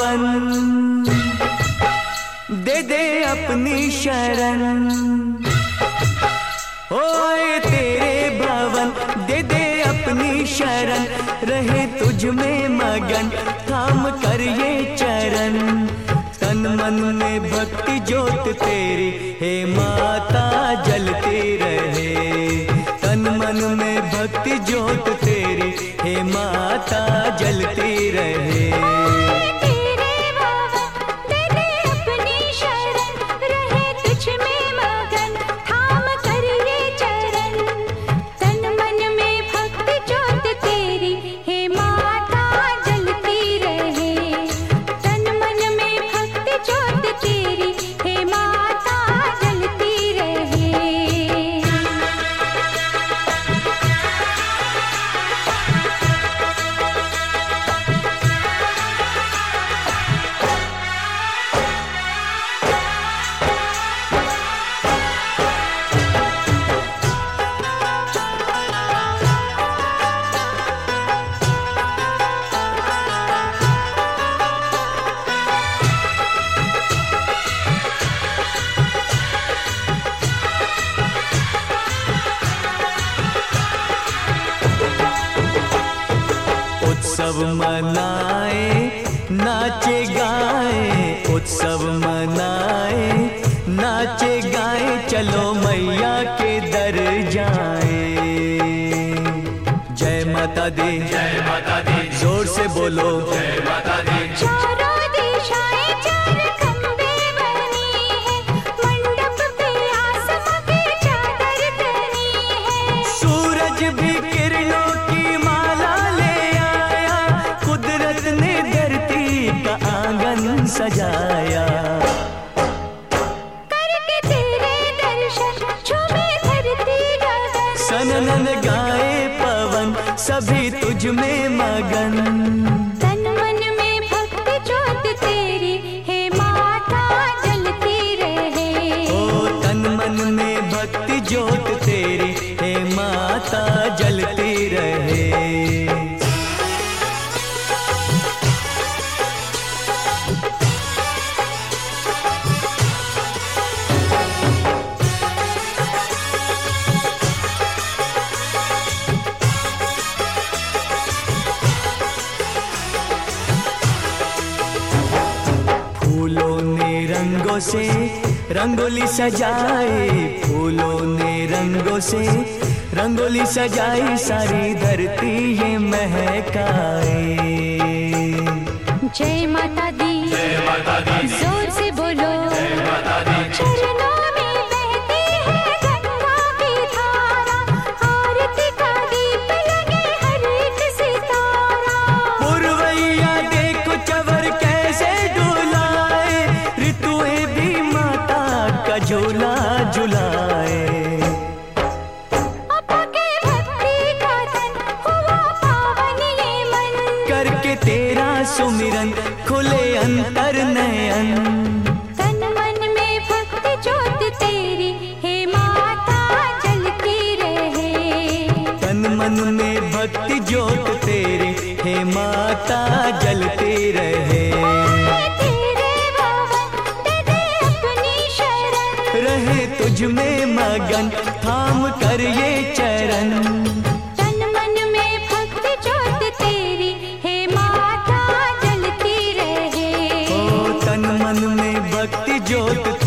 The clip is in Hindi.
भवन, दे दे अपनी शरण। ओए तेरे भवन, दे दे अपनी शरण, रहे तुझ में मगन थाम कर ये चरण। तन मन में भक्ति ज्योत तेरी हे माता जलती रहे, तन मन में भक्ति ज्योत तेरी हे माता जलती रहे। उत्सव मनाए नाचे गाए, उत्सव मनाए नाचे गाए, चलो मैया के दर जाए। जय माता दी, जय माता दी, जोर से बोलो जय माता दी। चारों दिशाएं चार खंबे बनी है, मंडप पे आसमां की चादर तनी है। सूरज भी किरणों की माला ले आया, कुदरत ने धरती का आंगन सजाया। करके तेरे दर्शन झूमे धरती गगन, सनन गाए पवन सभी तुझ में मगन। तन मन में भक्ति ज्योत तेरी हे माता जलती रहे। ओ तन मन में भक्ति ज्योत तेरी हे माता जलती रहे। फूलों ने रंगों से रंगोली सजाए, फूलों ने रंगों से रंगोली सजाई, सारी धरती ये महकाए। जय माता दी, जय माता दी, जोर से बोलो जय माता दी। चरणों में बहती है गंगा की धारा, आरती का दीप लगे हर एक सितारा। पुरवैया देखो चवर कैसे डुलाए, ऋतुएं भी माता का झूला झुलाए। करके तेरा सुमिरन खुले अंतर नयन, तन मन में भक्ति ज्योत तेरी हे माता जलती रहे। तन मन में भक्ति ज्योत तेरी हे माता जलती रहे। तेरे भवन दे दे अपनी शरण, रहे तुझ में मगन थाम कर ये चरण। भक्ति ज्योत